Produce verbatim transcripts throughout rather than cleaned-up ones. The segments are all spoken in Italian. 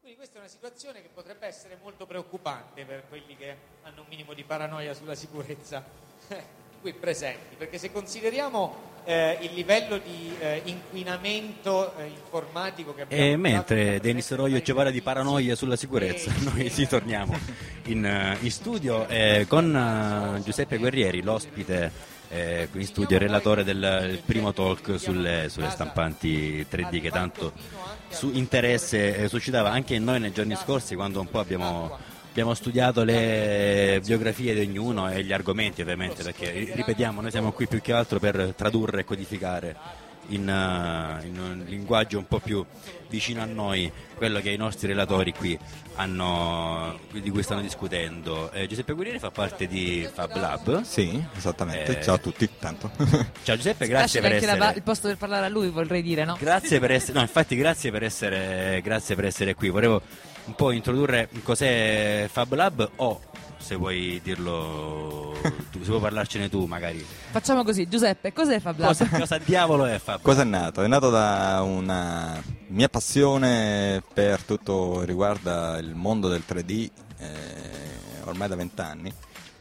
Quindi questa è una situazione che potrebbe essere molto preoccupante per quelli che hanno un minimo di paranoia sulla sicurezza qui presenti, perché se consideriamo eh, il livello di eh, inquinamento eh, informatico che abbiamo... E mentre Denis Roio ci parla di paranoia sulla sicurezza, noi ci torniamo in, in studio eh, con uh, Giuseppe Guerrieri, l'ospite eh, qui in studio, il relatore del, del primo talk sulle, sulle stampanti tre D che tanto su interesse eh, suscitava anche in noi nei giorni scorsi, quando un po' abbiamo... Abbiamo studiato le biografie di ognuno e gli argomenti, ovviamente, perché ripetiamo, noi siamo qui più che altro per tradurre e codificare in, uh, in un linguaggio un po' più vicino a noi quello che i nostri relatori qui hanno, di cui stanno discutendo. Eh, Giuseppe Guerrieri fa parte di Fab Lab. Sì, esattamente. Eh, ciao a tutti, tanto. Ciao Giuseppe, grazie per essere la, il posto per parlare a lui, vorrei dire, no? Grazie per essere, no, infatti grazie per essere, grazie per essere qui. Volevo un po' introdurre cos'è Fab Lab, o se vuoi dirlo tu, se vuoi parlarcene tu magari. Facciamo così, Giuseppe, cos'è Fab Lab? Cosa, cosa diavolo è Fab Lab? Cosa è nato? È nato da una mia passione per tutto riguarda il mondo del tre D, eh, ormai da vent'anni.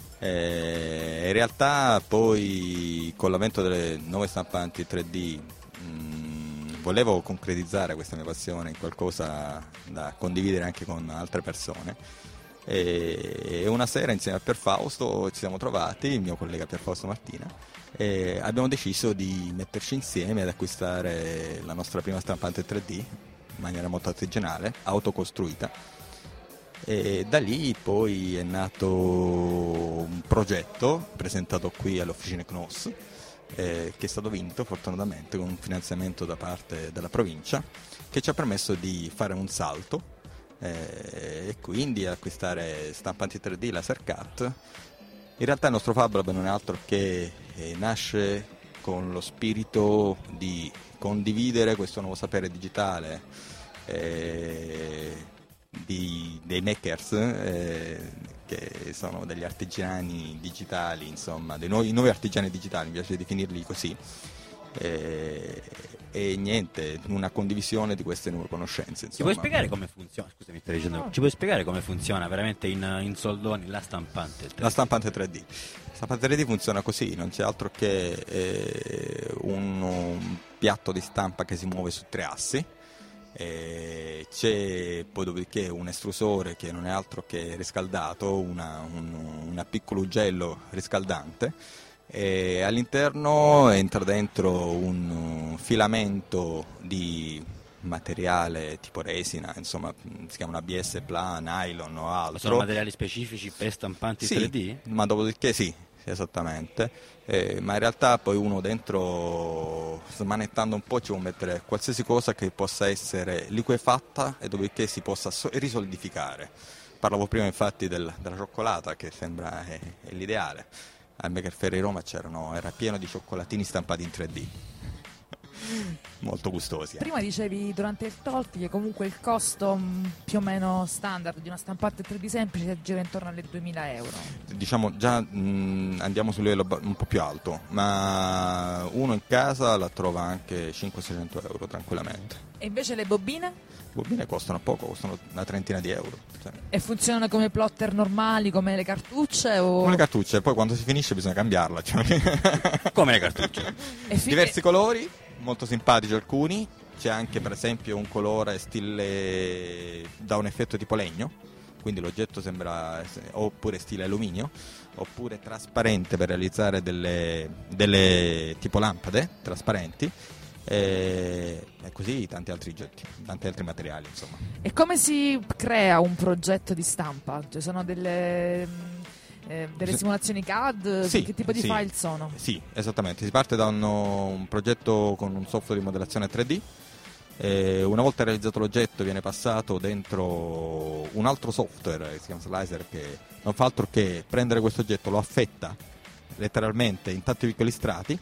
Eh, in realtà poi con l'avvento delle nuove stampanti tre D volevo concretizzare questa mia passione in qualcosa da condividere anche con altre persone, e una sera insieme a Pierfausto ci siamo trovati, il mio collega Pierfausto Martina, e abbiamo deciso di metterci insieme ad acquistare la nostra prima stampante tre D in maniera molto artigianale, autocostruita, e da lì poi è nato un progetto presentato qui all'Officine C N O S, Eh, che è stato vinto fortunatamente con un finanziamento da parte della provincia, che ci ha permesso di fare un salto eh, e quindi acquistare stampanti tre D laser cut. In realtà il nostro Fab Lab non è altro che eh, nasce con lo spirito di condividere questo nuovo sapere digitale eh, di, dei makers, eh, che sono degli artigiani digitali, insomma, dei nuovi, nuovi artigiani digitali, mi piace definirli così, e, e niente, una condivisione di queste nuove conoscenze, insomma. Ci puoi spiegare come funziona? Scusami, stai dicendo, ci puoi spiegare come funziona veramente in, in soldoni la stampante tre D? La stampante tre D. La stampante tre D funziona così, non c'è altro che eh, un, un piatto di stampa che si muove su tre assi. E c'è poi dopodiché un estrusore che non è altro che riscaldato, una, un una piccolo ugello riscaldante, e all'interno entra dentro un filamento di materiale tipo resina, insomma si chiama una A B S P L A, nylon o altro. Sono materiali specifici per stampanti sì, tre D? Ma dopodiché sì, esattamente. Eh, ma in realtà poi uno dentro, smanettando un po', ci può mettere qualsiasi cosa che possa essere liquefatta e dopodiché si possa so- risolidificare. Parlavo prima infatti del, della cioccolata, che sembra è, è l'ideale. Al Maker Faire di Roma c'erano, era pieno di cioccolatini stampati in tre D. Molto gustosi. Eh. Prima dicevi durante il talk che comunque il costo mh, più o meno standard di una stampante tre D semplice si aggira intorno alle duemila euro. Diciamo già mh, andiamo su un livello un po' più alto, ma uno in casa la trova anche cinquecento seicento euro tranquillamente. E invece le bobine? Le bobine costano poco, costano una trentina di euro. Cioè. E funzionano come plotter normali, come le cartucce? O... Come le cartucce, poi quando si finisce bisogna cambiarla. Cioè. Come le cartucce? E fi- Diversi colori, molto simpatici alcuni, c'è anche per esempio un colore stile da un effetto tipo legno, quindi l'oggetto sembra, oppure stile alluminio, oppure trasparente per realizzare delle, delle tipo lampade trasparenti, e, e così tanti altri oggetti, tanti altri materiali, insomma. E come si crea un progetto di stampa? Cioè sono delle... Eh, delle simulazioni C A D? Sì, che tipo di sì, file sono? Sì, esattamente, si parte da un, un progetto con un software di modellazione tre D, e una volta realizzato l'oggetto viene passato dentro un altro software che si chiama Slicer, che non fa altro che prendere questo oggetto, lo affetta letteralmente in tanti piccoli strati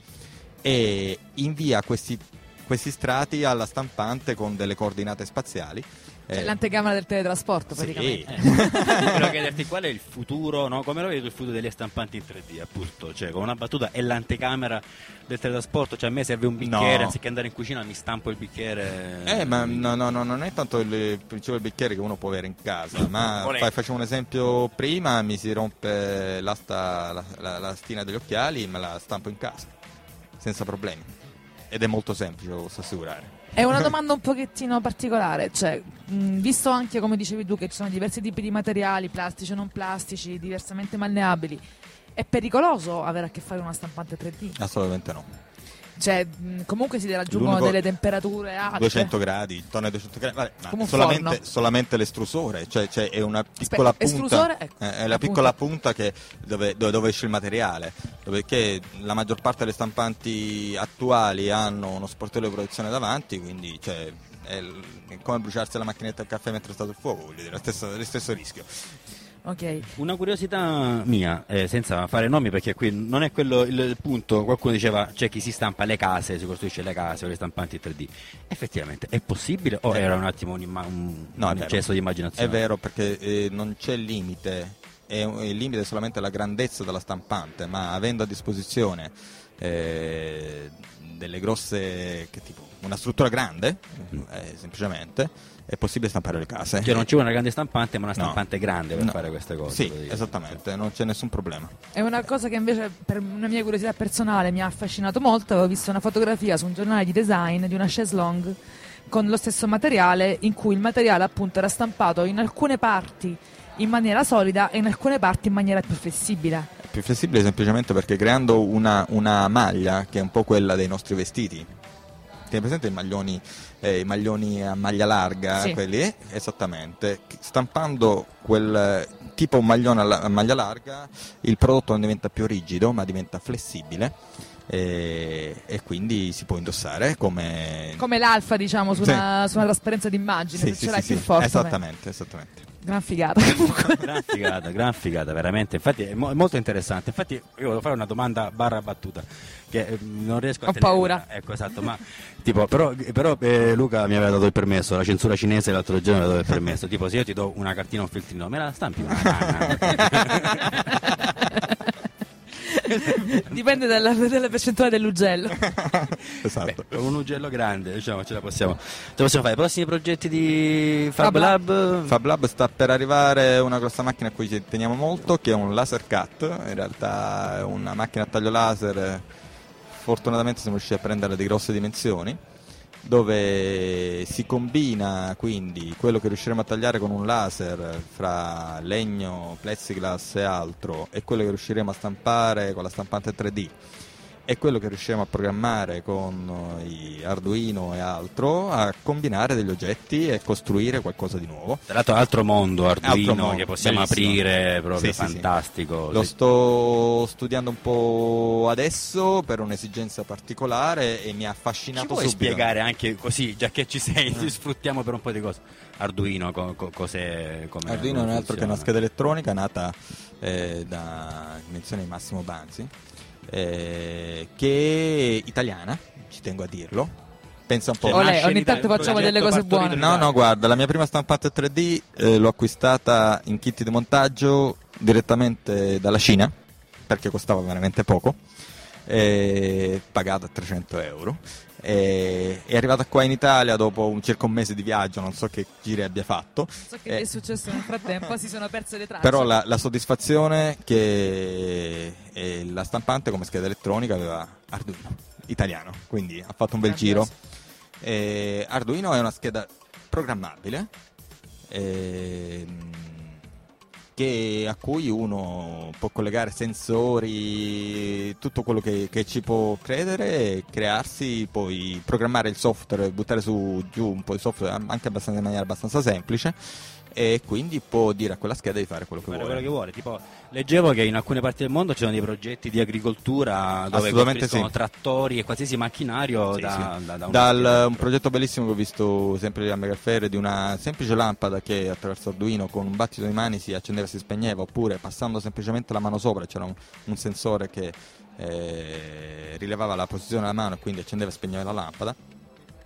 e invia questi, questi strati alla stampante con delle coordinate spaziali, Cioè, l'anticamera del teletrasporto praticamente. Sì. Volevo chiederti qual è il futuro, no? Come lo vedi il futuro delle stampanti in tre D, appunto, cioè con una battuta è l'anticamera del teletrasporto, cioè a me serve un bicchiere, no. Anziché andare in cucina mi stampo il bicchiere. Eh, ma no, no, no, non è tanto il principio del bicchiere che uno può avere in casa, ma fai, facciamo un esempio prima, mi si rompe l'asta, la, la, la lastina degli occhiali, me la stampo in casa, senza problemi. Ed è molto semplice, lo posso assicurare. È una domanda un pochettino particolare, cioè, mh, visto anche, come dicevi tu, che ci sono diversi tipi di materiali, plastici o non plastici, diversamente malleabili, è pericoloso avere a che fare con una stampante tre D? Assolutamente no. Cioè, mh, comunque si raggiungono L'unico delle temperature alte. duecento gradi, intorno ai duecento gradi, vabbè, come un solamente, forno. solamente l'estrusore, cioè, cioè è una piccola Aspetta, punta, estrusore? Ecco, eh, è la piccola punta che dove, dove, dove esce il materiale, perché la maggior parte delle stampanti attuali hanno uno sportello di protezione davanti, quindi cioè, è, l- è come bruciarsi la macchinetta del caffè mentre sta sul fuoco, voglio dire, lo stesso, lo stesso rischio. Okay. Una curiosità mia, eh, senza fare nomi perché qui non è quello il, il punto, qualcuno diceva c'è chi si stampa le case, si costruisce le case o le stampanti tre D, effettivamente è possibile o eh. era un attimo un, imma- un, no, un eccesso di immaginazione? È vero, perché eh, non c'è limite, è un, il limite è solamente la grandezza della stampante, ma avendo a disposizione eh, delle grosse, che tipo una struttura grande, eh, semplicemente è possibile stampare le case. Cioè non ci vuole una grande stampante, ma una stampante no. grande per no. fare queste cose. Sì, esattamente, non c'è nessun problema. È una cosa che invece, per una mia curiosità personale, mi ha affascinato molto. Avevo visto una fotografia su un giornale di design di una chaise longue con lo stesso materiale, in cui il materiale appunto era stampato in alcune parti in maniera solida e in alcune parti in maniera più flessibile. È più flessibile semplicemente perché creando una, una maglia che è un po' quella dei nostri vestiti. Tieni presente i maglioni, eh, i maglioni a maglia larga, sì. Quelli? Eh, esattamente. Stampando quel tipo un maglione a maglia larga, il prodotto non diventa più rigido, ma diventa flessibile. E, e quindi si può indossare come come l'alfa, diciamo, su, sì. una, su una trasparenza d'immagine, sì, se sì, ce l'hai sì, più sì. forte. Esattamente, esattamente. Gran figata comunque. Gran figata, gran figata, veramente. Infatti è, mo- è molto interessante. Infatti io volevo fare una domanda barra battuta che eh, non riesco a Ho tenere. paura. Ecco, esatto, ma tipo, però, però eh, Luca mi aveva dato il permesso, la censura cinese l'altro giorno mi aveva dato il permesso. Tipo, se io ti do una cartina o un filtrino, me la stampi una canna? Dipende dalla, dalla percentuale dell'ugello. Esatto. Beh, un ugello grande, diciamo, ce la possiamo, ce la possiamo fare. Prossimi progetti di Fab, Fab Lab? Lab. Fab Lab sta per arrivare una grossa macchina a cui ci teniamo molto, che è un laser cut. In realtà è una macchina a taglio laser, fortunatamente siamo riusciti a prenderla di grosse dimensioni, dove si combina quindi quello che riusciremo a tagliare con un laser fra legno, plexiglass e altro, e quello che riusciremo a stampare con la stampante tre D, e quello che riusciremo a programmare con i Arduino e altro, a combinare degli oggetti e costruire qualcosa di nuovo. Tra l'altro altro mondo Arduino, Altro mondo, che possiamo bellissimo. aprire, proprio Sì, sì, fantastico. sì. Lo Sì. sto studiando un po' adesso per un'esigenza particolare e mi ha affascinato Ci puoi subito. spiegare anche così, già che ci sei, ti sfruttiamo per un po' di cose. Arduino, co- co- cos'è? Come, Arduino come non è altro che una funziona? scheda elettronica nata eh, da invenzione di Massimo Banzi, eh, che è italiana, ci tengo a dirlo. Pensa un po'. Cioè, Olè, nasce ogni in tanto Italia, facciamo un delle progetto cose partorito buone. in No, no, guarda, la mia prima stampante tre D eh, l'ho acquistata in kit di montaggio direttamente dalla Cina, perché costava veramente poco, eh, pagata trecento euro. Eh, è arrivata qua in Italia dopo un, circa un mese di viaggio, non so che giri abbia fatto. So che Eh, è successo nel frattempo, si sono perse le tracce. Però la, la soddisfazione che eh, la stampante come scheda elettronica aveva Arduino italiano, quindi ha fatto un bel giro. Eh, Arduino è una scheda programmabile ehm, che, a cui uno può collegare sensori, tutto quello che, che ci può credere, e crearsi, poi programmare il software, buttare su giù un po' di software anche abbastanza, in maniera abbastanza semplice, e quindi può dire a quella scheda di fare quello che Fare vuole. quello che vuole. Tipo, leggevo che in alcune parti del mondo ci sono dei progetti di agricoltura dove Assolutamente costruiscono sì. trattori e qualsiasi macchinario Sì, da, sì. da, da un Dal altro. un progetto bellissimo che ho visto sempre a Megafair, di una semplice lampada che attraverso Arduino con un battito di mani si accendeva e si spegneva, oppure passando semplicemente la mano sopra c'era un, un sensore che eh, rilevava la posizione della mano e quindi accendeva e spegneva la lampada.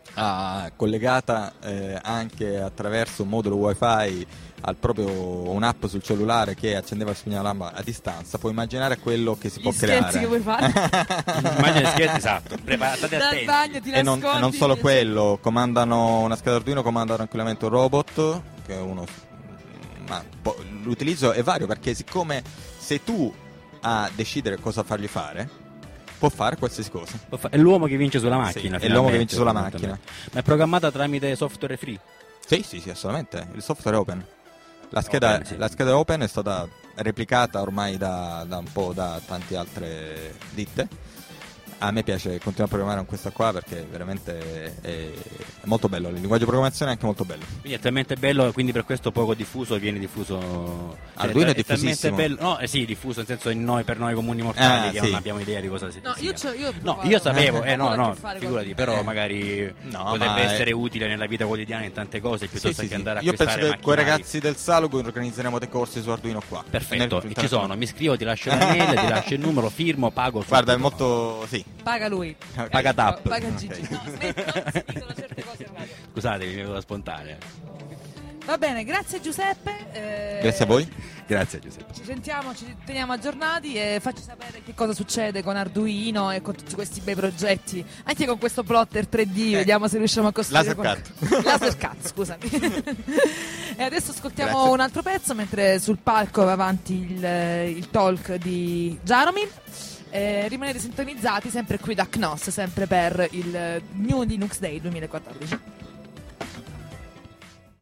ah, collegata eh, anche attraverso un modulo wifi al proprio un'app sul cellulare che accendeva e spegneva la lampada a distanza, puoi immaginare quello che si Gli può scherzi creare. che vuoi fare Immagini scherzi, esatto. Prepara- state dal attenti. bagno, ti E non, nascondi, e non solo ti- quello, comandano una scheda Arduino, comanda tranquillamente un robot, che è uno, ma po- l'utilizzo è vario, perché siccome sei tu a decidere cosa fargli fare, può fare qualsiasi cosa. È l'uomo che vince sulla macchina. Sì, è l'uomo che finalmente, vince sulla fondamentalmente. macchina. Ma è programmata tramite software free? Sì, sì, sì, assolutamente. Il software è open. La scheda, Open, sì. la scheda open è stata replicata ormai da, da un po' da tante altre ditte. A me piace continuare a programmare con questa qua perché veramente è, è molto bello. Il linguaggio di programmazione è anche molto bello. Quindi è talmente bello, quindi per questo poco diffuso viene diffuso. Arduino è talmente diffusissimo. bello, no, eh sì, diffuso nel senso in noi, per noi comuni mortali Ah, che sì. non abbiamo idea di cosa sia. No, io, c'ho- io ho No, provato. io sapevo, eh, Ho no, nulla a no, che fare con- figurati, però Eh. magari No, potrebbe ma è- essere utile nella vita quotidiana in tante cose Sì, piuttosto sì, che sì. andare a Io penso acquistare che con i macchinari. ragazzi del Salug organizzeremo dei corsi su Arduino qua. Perfetto, Nel- ci sono, mi scrivo, ti lascio la mail, ti lascio il numero, firmo, pago. Guarda, è subito. molto... sì. Paga lui. Paga tap. Paga Gigi. Ok. No, smetti, non si dicono certe cose in radio. Scusate, mi è venuta spontanea. Va bene, grazie Giuseppe. eh, Grazie a voi. Grazie Giuseppe. Ci sentiamo, ci teniamo aggiornati e facci sapere che cosa succede con Arduino e con tutti questi bei progetti. Anche con questo plotter tre D, vediamo se riusciamo a costruire Laser qualcosa. Laser cut, scusami. E adesso ascoltiamo Grazie. un altro pezzo mentre sul palco va avanti il, il talk di Jaromil. Eh, rimanete sintonizzati sempre qui da Knos, sempre per il New Linux Day duemilaquattordici.